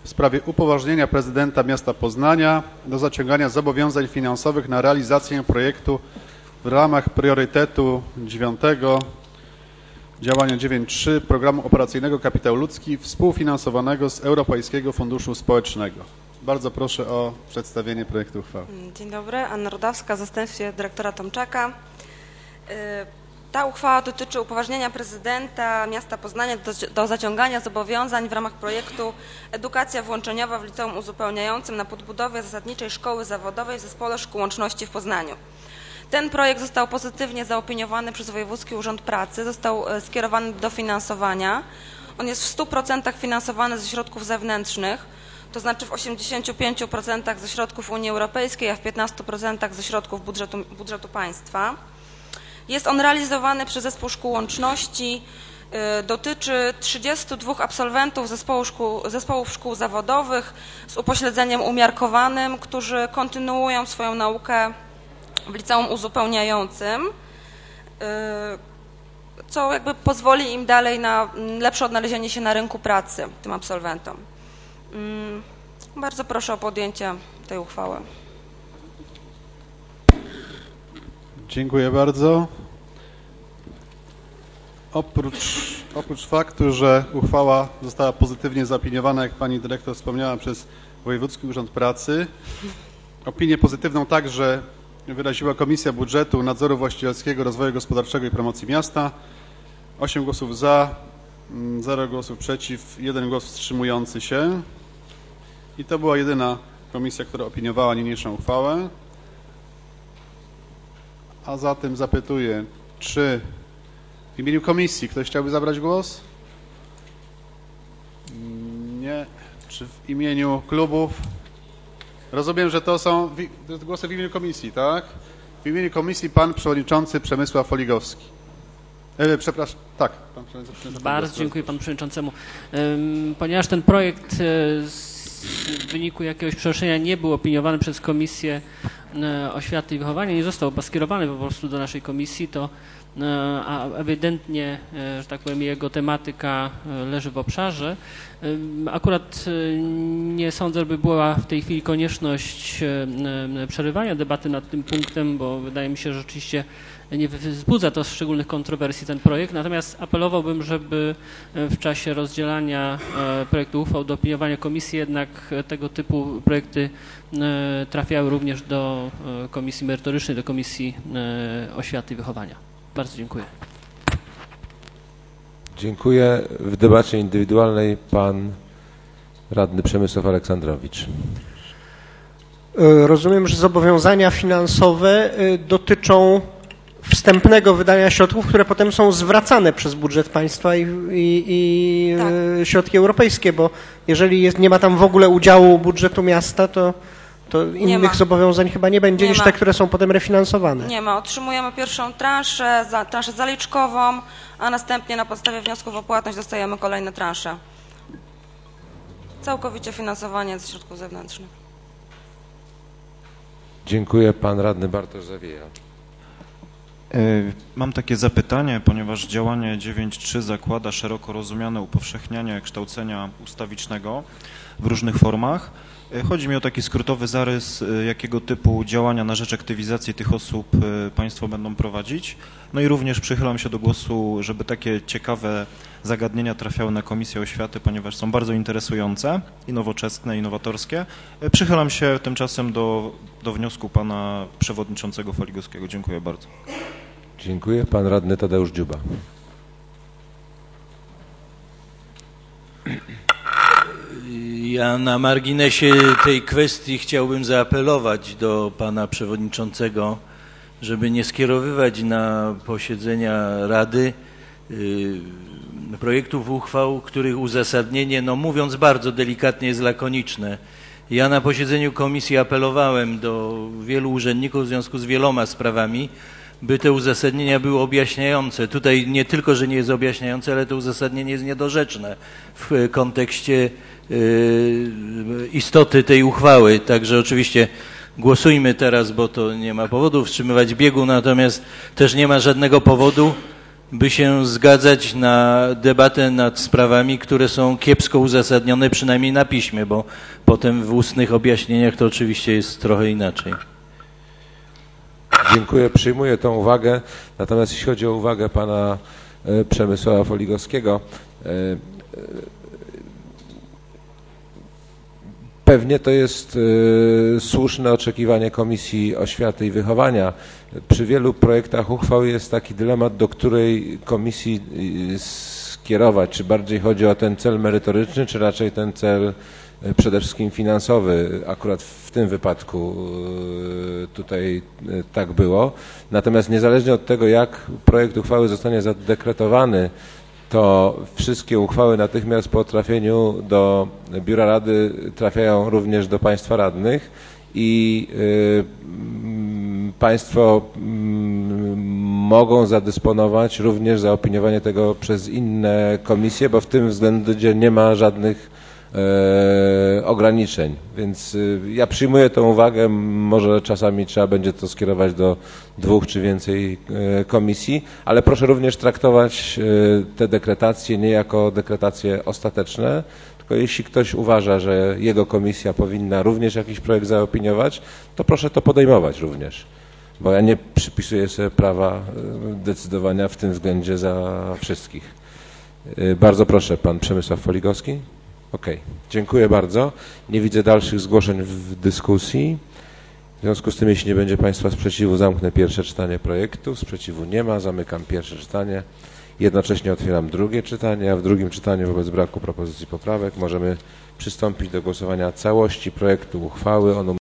w sprawie upoważnienia prezydenta miasta Poznania do zaciągania zobowiązań finansowych na realizację projektu w ramach priorytetu 9 działania 9.3 Programu Operacyjnego Kapitał Ludzki współfinansowanego z Europejskiego Funduszu Społecznego. Bardzo proszę o przedstawienie projektu uchwały. Dzień dobry, Anna Rudawska, w zastępstwie dyrektora Tomczaka. Ta uchwała dotyczy upoważnienia prezydenta miasta Poznania do zaciągania zobowiązań w ramach projektu Edukacja włączeniowa w liceum uzupełniającym na podbudowie zasadniczej szkoły zawodowej w Zespole Szkół Łączności w Poznaniu. Ten projekt został pozytywnie zaopiniowany przez Wojewódzki Urząd Pracy, został skierowany do finansowania. On jest w 100% finansowany ze środków zewnętrznych, to znaczy w 85% ze środków Unii Europejskiej, a w 15% ze środków budżetu państwa. Jest on realizowany przez Zespół Szkół Łączności, dotyczy 32 absolwentów zespołów szkół zawodowych z upośledzeniem umiarkowanym, którzy kontynuują swoją naukę w liceum uzupełniającym, co jakby pozwoli im dalej na lepsze odnalezienie się na rynku pracy, tym absolwentom. Bardzo proszę o podjęcie tej uchwały. Dziękuję bardzo. Oprócz faktu, że uchwała została pozytywnie zaopiniowana, jak pani dyrektor wspomniała, przez Wojewódzki Urząd Pracy, opinię pozytywną także wyraziła Komisja Budżetu, Nadzoru Właścicielskiego, Rozwoju Gospodarczego i Promocji Miasta. 8 głosów za, 0 głosów przeciw, 1 głos wstrzymujący się. I to była jedyna komisja, która opiniowała niniejszą uchwałę. A zatem zapytuję, czy w imieniu komisji ktoś chciałby zabrać głos? Nie. Czy w imieniu klubów? Rozumiem, że to są głosy w imieniu komisji, tak? W imieniu komisji pan przewodniczący Przemysław Oligowski. Przepraszam, tak. Pan przewodniczący. Bardzo dziękuję panu przewodniczącemu. Ponieważ ten projekt w wyniku jakiegoś przenoszenia nie był opiniowany przez Komisję Oświaty i Wychowania, nie został skierowany po prostu do naszej komisji, to a ewidentnie, że tak powiem, jego tematyka leży w obszarze. Akurat nie sądzę, żeby była w tej chwili konieczność przerywania debaty nad tym punktem, bo wydaje mi się, że rzeczywiście nie wzbudza to szczególnych kontrowersji ten projekt, natomiast apelowałbym, żeby w czasie rozdzielania projektu uchwał do opiniowania komisji jednak tego typu projekty trafiały również do Komisji Merytorycznej, do Komisji Oświaty i Wychowania. Bardzo dziękuję. Dziękuję. W debacie indywidualnej pan radny Przemysław Aleksandrowicz. Rozumiem, że zobowiązania finansowe dotyczą wstępnego wydania środków, które potem są zwracane przez budżet państwa i tak, środki europejskie, bo jeżeli nie ma tam w ogóle udziału budżetu miasta, to innych zobowiązań chyba nie będzie niż te, które są potem refinansowane. Nie ma. Otrzymujemy pierwszą transzę zaliczkową, a następnie na podstawie wniosków o płatność dostajemy kolejne transze. Całkowicie finansowanie ze środków zewnętrznych. Dziękuję. Pan radny Bartosz Zawieja. Mam takie zapytanie, ponieważ działanie 9.3 zakłada szeroko rozumiane upowszechnianie kształcenia ustawicznego w różnych formach. Chodzi mi o taki skrótowy zarys, jakiego typu działania na rzecz aktywizacji tych osób państwo będą prowadzić. No i również przychylam się do głosu, żeby takie ciekawe zagadnienia trafiały na Komisję Oświaty, ponieważ są bardzo interesujące i nowoczesne, i nowatorskie. Przychylam się tymczasem do wniosku pana przewodniczącego Foligowskiego. Dziękuję bardzo. Dziękuję. Pan radny Tadeusz Dziuba. Ja na marginesie tej kwestii chciałbym zaapelować do pana przewodniczącego, żeby nie skierowywać na posiedzenia Rady projektów uchwał, których uzasadnienie, no mówiąc bardzo delikatnie, jest lakoniczne. Ja na posiedzeniu komisji apelowałem do wielu urzędników w związku z wieloma sprawami, by te uzasadnienia były objaśniające. Tutaj nie tylko, że nie jest objaśniające, ale to uzasadnienie jest niedorzeczne w kontekście istoty tej uchwały. Także oczywiście głosujmy teraz, bo to nie ma powodu wstrzymywać biegu, natomiast też nie ma żadnego powodu, by się zgadzać na debatę nad sprawami, które są kiepsko uzasadnione, przynajmniej na piśmie, bo potem w ustnych objaśnieniach to oczywiście jest trochę inaczej. Dziękuję, przyjmuję tą uwagę. Natomiast jeśli chodzi o uwagę pana Przemysława Foligowskiego, pewnie to jest słuszne oczekiwanie Komisji Oświaty i Wychowania. Przy wielu projektach uchwał jest taki dylemat, do której komisji skierować. Czy bardziej chodzi o ten cel merytoryczny, czy raczej ten cel przede wszystkim finansowy. Akurat w tym wypadku tutaj tak było. Natomiast niezależnie od tego, jak projekt uchwały zostanie zadekretowany, to wszystkie uchwały natychmiast po trafieniu do Biura Rady trafiają również do Państwa radnych i Państwo mogą zadysponować również zaopiniowanie tego przez inne komisje, bo w tym względzie nie ma żadnych ograniczeń. Więc ja przyjmuję tę uwagę, może czasami trzeba będzie to skierować do 2 czy więcej komisji, ale proszę również traktować te dekretacje nie jako dekretacje ostateczne, tylko jeśli ktoś uważa, że jego komisja powinna również jakiś projekt zaopiniować, to proszę to podejmować również, bo ja nie przypisuję sobie prawa decydowania w tym względzie za wszystkich. Bardzo proszę, pan Przemysław Foligowski. Okej, dziękuję bardzo. Nie widzę dalszych zgłoszeń w dyskusji. W związku z tym, jeśli nie będzie Państwa sprzeciwu, zamknę pierwsze czytanie projektu. Sprzeciwu nie ma, zamykam pierwsze czytanie. Jednocześnie otwieram drugie czytanie, a w drugim czytaniu wobec braku propozycji poprawek możemy przystąpić do głosowania całości projektu uchwały o